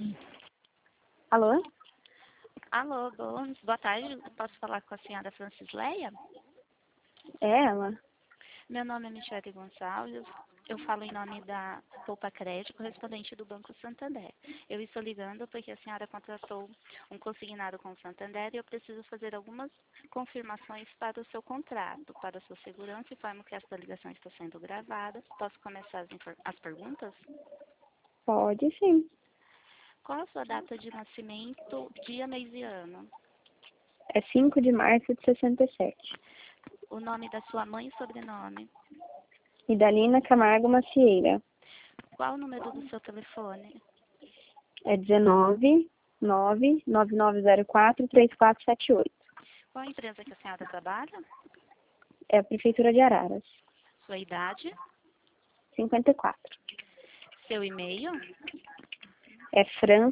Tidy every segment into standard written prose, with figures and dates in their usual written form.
Alô? Alô, boa tarde. Posso falar com a senhora Francisleia? É ela? Meu nome é Michele Gonçalves. Eu falo em nome da Poupa Crédito, correspondente do Banco Santander. Eu estou ligando porque a senhora contratou um consignado com o Santander e eu preciso fazer algumas confirmações para o seu contrato. Para a sua segurança, informo que esta ligação está sendo gravada. Posso começar as perguntas? Pode sim. Qual a sua data de nascimento, dia, mês e ano? É 5 de março de 67. O nome da sua mãe e sobrenome? Idalina Camargo Macieira. Qual o número do seu telefone? É 19 99904 3478. Qual a empresa que a senhora trabalha? É a Prefeitura de Araras. Sua idade? 54. Seu e-mail? É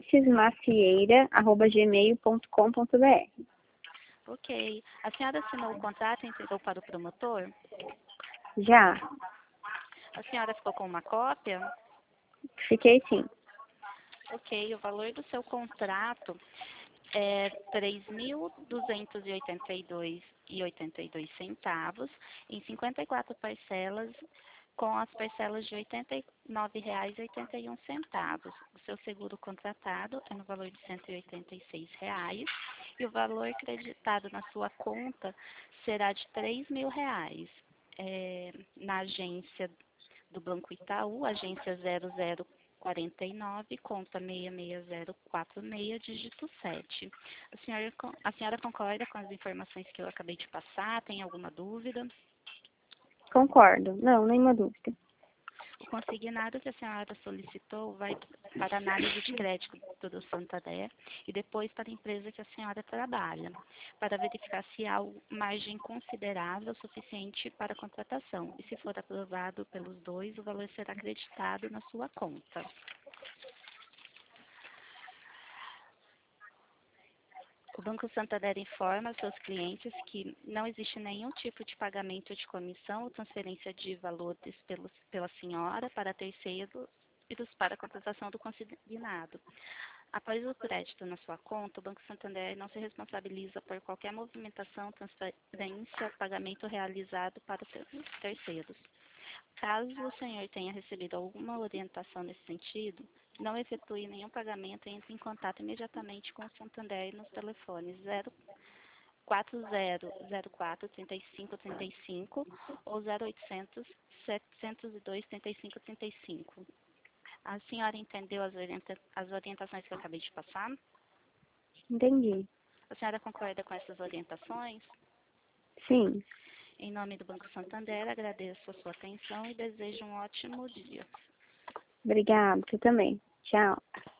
francismacieira@gmail.com.br. Ok. A senhora assinou o contrato e entregou para o promotor? Já. A senhora ficou com uma cópia? Fiquei sim. Ok. O valor do seu contrato é R$ 3.282,82 em 54 parcelas, com as parcelas de R$ 89,81. O seu seguro contratado é no valor de R$ 186 e o valor creditado na sua conta será de R$ 3.000. Na agência do Banco Itaú, agência 0049, conta 66046, dígito 7. A senhora concorda com as informações que eu acabei de passar? Tem alguma dúvida? Concordo. Não, nenhuma dúvida. O consignado que a senhora solicitou vai para análise de crédito do Santander e depois para a empresa que a senhora trabalha, para verificar se há margem considerável suficiente para a contratação. E se for aprovado pelos dois, o valor será acreditado na sua conta. O Banco Santander informa aos seus clientes que não existe nenhum tipo de pagamento de comissão ou transferência de valores pela senhora para terceiros para a contratação do consignado. Após o crédito na sua conta, o Banco Santander não se responsabiliza por qualquer movimentação, transferência ou pagamento realizado para terceiros. Caso o senhor tenha recebido alguma orientação nesse sentido, não efetue nenhum pagamento e entre em contato imediatamente com o Santander nos telefones 4004 3535 ou 0800 702 3535. A senhora entendeu as orientações que eu acabei de passar? Entendi. A senhora concorda com essas orientações? Sim. Em nome do Banco Santander, agradeço a sua atenção e desejo um ótimo dia. Obrigada. Você também. Tchau.